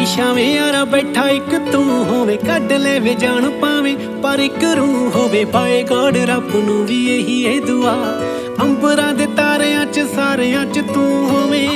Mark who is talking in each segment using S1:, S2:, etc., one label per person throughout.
S1: ਛਾਵੇਂ ਯਾਰਾ ਬੈਠਾ ਇੱਕ ਤੂੰ ਹੋਵੇ, ਕੱਢ ਲੈ ਵੇ ਜਾਣ ਪਾਵੇਂ ਪਰ ਇੱਕ ਰੂਹ ਹੋਵੇ। ਪਾਏ ਗੋਡ ਰੱਬ ਨੂੰ ਵੀ ਇਹੀ ਏ ਦੁਆ, ਅੰਬਰਾਂ ਦੇ ਤਾਰਿਆਂ 'ਚ ਸਾਰਿਆਂ 'ਚ ਤੂੰ ਹੋਵੇਂ।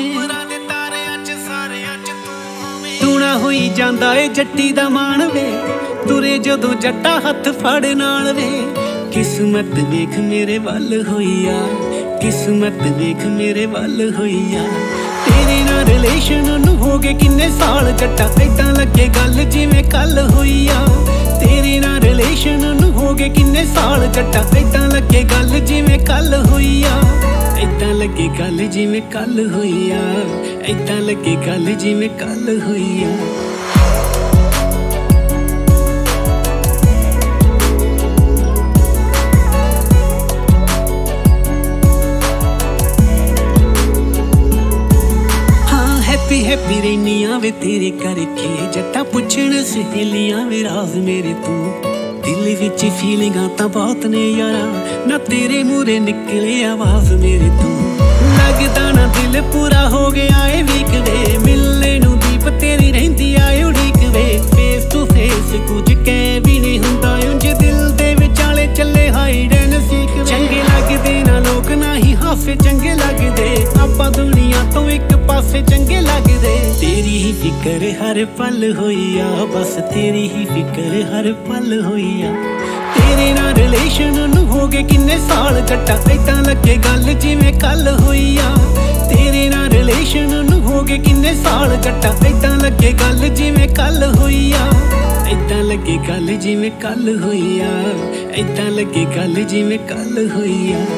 S1: ਤੂੰ ਨਾ ਹੋਈ ਜਾਂਦਾ ਏ ਜੱਟੀ ਦਾ ਮਾਣ ਵੇ, ਤੁਰੇ ਜਦੋਂ ਜੱਟਾ ਹੱਥ ਫੜ ਨਾਲ ਵੇ। ਕਿਸਮਤ ਵੇਖ ਮੇਰੇ ਵੱਲ ਹੋਈ ਆ, ਕਿਸਮਤ ਵੇਖ ਮੇਰੇ ਵੱਲ ਹੋਈ ਆ। ਤੇਰੇ ਨਾਲ ਰਿਲੇਸ਼ਨ ਨੂੰ ਹੋ ਗਏ ਕਿੰਨੇ ਸਾਲ ਜੱਟਾ, ਏਦਾਂ ਲੱਗੇ ਗੱਲ ਜਿਵੇਂ ਕੱਲ ਹੋਈ ਆ। ਤੇਰੇ ਨਾਲ ਰਿਲੇਸ਼ਨ ਨੂੰ ਹੋ ਗਏ ਕਿੰਨੇ ਸਾਲ ਜੱਟਾ, ਏਦਾਂ ਲੱਗੇ ਗੱਲ ਜਿਵੇਂ ਕੱਲ ਹੋਈ ਆ। ਏਦਾਂ ਲੱਗੇ ਗੱਲ ਜਿਵੇਂ ਕੱਲ ਹੋਈ ਆ, ਏਦਾਂ ਲੱਗੇ ਗੱਲ ਜਿਵੇਂ ਕੱਲ ਹੋਈ ਆ। ਹੈਪੀ ਰਹਿਨੀਆਂ ਵੇ ਤੇਰੇ ਕਰਕੇ, ਜੱਟਾ ਪੁੱਛਣ ਸਹੇਲੀਆਂ ਵੇ ਰਾਜ਼ ਮੇਰੇ ਤੂੰ। ਦਿਲ ਵਿੱਚ ਫੀਲਿੰਗਾਂ ਤਾਂ ਬਹੁਤ ਨੇ ਯਾਰਾ, ਨਾ ਤੇਰੇ ਮੂਹਰੇ ਨਿਕਲੇ ਆਵਾਜ਼ ਮੇਰੇ ਤੂੰ। ਲੱਗਦਾ ਨਾ ਦਿਲ ਪੂਰਾ ਹੋ ਗਿਆ ਏ ਵੀਕ ਵੇ, ਮਿਲਣੇ ਨੂੰ ਦੀਪ ਤੇਰੀ ਰਹਿੰਦੀ ਆ ਉਡੀਕ ਵੇ। ਫੇਸ ਟੂ ਫੇਸ ਕੁਝ ਕਹਿ ਵੀ ਨਹੀਂ ਹੁੰਦਾ, ਉਂਝ ਦਿਲ ਦੇ ਵਿਚਾਲੇ ਚੱਲੇ ਹਾਈਡ ਐਂਡ ਸੀਕ ਵੇ। ਚੰਗੇ ਲੱਗਦੇ ਨਾ ਲੋਕ ਨਾ ਹੀ ਹਾਸੇ ਚੰਗੇ ਲੱਗਦੇ, ਆਪਾਂ ਦੁਨੀਆ ਤੋਂ ਇੱਕ ਪਾਸੇ ਚੰਗੇ ਲੱਗਦੇ। ਤੇਰੀ ਹੀ ਫਿਕਰ ਹਰ ਪਲ ਹੋਈ ਆ, ਬਸ ਤੇਰੀ ਹੀ ਫਿਕਰ ਹਰ ਪਲ ਹੋਈ ਆ। ਤੇਰੇ ਨਾਲ ਰਿਲੇਸ਼ਨ ਨੂੰ ਹੋ ਗਏ ਕਿੰਨੇ ਸਾਲ ਜੱਟਾ, ਏਦਾਂ ਲੱਗੇ ਗੱਲ ਜਿਵੇਂ ਕੱਲ ਹੋਈ ਆ। ਤੇਰੇ ਨਾਲ ਰਿਲੇਸ਼ਨ ਨੂੰ ਹੋ ਗਏ ਕਿੰਨੇ ਸਾਲ ਜੱਟਾ, ਏਦਾਂ ਲੱਗੇ ਗੱਲ ਜਿਵੇਂ ਕੱਲ ਹੋਈ ਆ। ਏਦਾਂ ਲੱਗੇ ਗੱਲ ਜਿਵੇਂ ਕੱਲ ਹੋਈ ਆ, ਏਦਾਂ ਲੱਗੇ ਗੱਲ ਜਿਵੇਂ ਕੱਲ ਹੋਈ ਆ।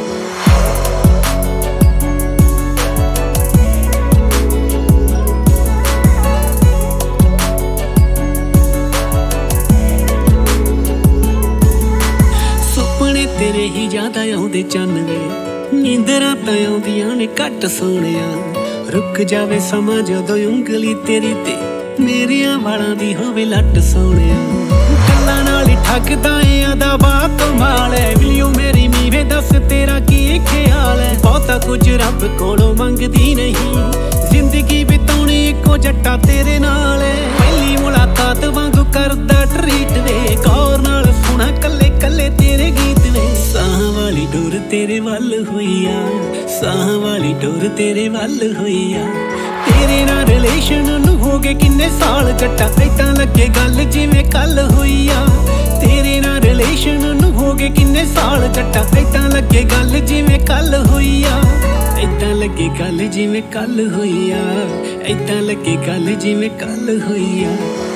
S1: ਤੇਰੇ ਹੀ ਜ਼ਿਆਦਾ ਆਉਂਦੇ ਚੰਨ ਵੇ, ਨੀਂਦਰਾਂ ਤਾਂ ਆਉਂਦੀਆਂ ਨੇ ਘੱਟ ਸੋਹਣਿਆ। ਰੁਕ ਜਾਵੇ ਸਮਾਂ ਜਦੋਂ ਉਂਗਲੀ ਤੇਰੀ ਤੇ ਮੇਰਿਆਂ ਵਾਲਾਂ ਦੀ ਹੋਵੇ ਲੱਟ ਸੋਹਣਿਆ। ਗੱਲਾਂ ਨਾਲ ਹੀ ਠੱਗਦਾ ਏ ਅਦਾ ਬਾ ਕਮਾਲ ਐ, ਵਿਲਿਓ ਮੇਰੀ ਮੀਵੇਂ ਦੱਸ ਤੇਰਾ ਕੀ ਖਿਆਲ ਐ। ਬਹੁਤਾ ਕੁਝ ਰੱਬ ਕੋਲੋਂ ਮੰਗਦੀ ਨਹੀਂ, ਜ਼ਿੰਦਗੀ ਬਿਤਾਉਣੀ ਇੱਕੋ ਜੱਟਾ ਤੇਰੇ ਨਾਲ ਐ। ਪਹਿਲੀ ਮੁਲਾਕਾਤ ਵਾਂਗੂ ਕਰਦਾ ਟਰੀਟ ਵੇ, ਗੌਰ ਨਾਲ ਸੁਣਾ ਕੱਲੇ ਕੱਲੇ ਤੇਰੇ ਗੀਤ ਵੇ। ਸਾਹਾਂ ਵਾਲੀ ਡੋਰ ਤੇਰੇ ਵੱਲ ਹੋਈ ਆ, ਸਾਹਾਂ ਵਾਲੀ ਡੋਰ ਤੇਰੇ ਵੱਲ ਹੋਈ ਆ। ਤੇਰੇ ਨਾਲ ਰਿਲੇਸ਼ਨ ਨੂੰ ਹੋ ਗਏ ਕਿੰਨੇ ਸਾਲ ਜੱਟਾ, ਏਦਾਂ ਲੱਗੇ ਗੱਲ ਜਿਵੇਂ ਕੱਲ ਹੋਈ ਆ। ਤੇਰੇ ਨਾਲ ਰਿਲੇਸ਼ਨ ਨੂੰ ਹੋ ਗਏ ਕਿੰਨੇ ਸਾਲ ਜੱਟਾ, ਏਦਾਂ ਲੱਗੇ ਗੱਲ ਜਿਵੇਂ ਕੱਲ ਹੋਈ ਆ। ਏਦਾਂ ਲੱਗੇ ਗੱਲ ਜਿਵੇਂ ਕੱਲ ਹੋਈ ਆ, ਏਦਾਂ ਲੱਗੇ ਗੱਲ ਜਿਵੇਂ ਕੱਲ ਹੋਈ ਆ।